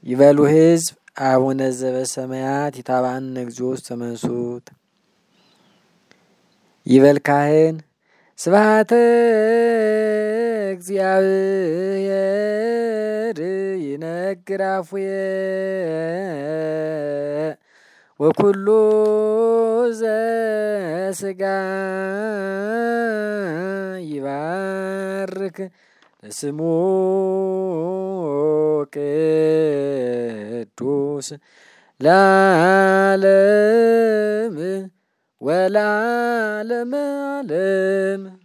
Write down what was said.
ይበሉ ሕዝብ አቡነ ዘበሰማያት ይታባአነ እግዚኦ ውስተ መንሱት። ይበል ካህን ስብሐተ እግዚአብሔር ይነግር አፉየ ወኩሉ ዘሥጋ ይባርክ ለስሙ ቅዱስ ለዓለም ወለዓለመ ዓለም።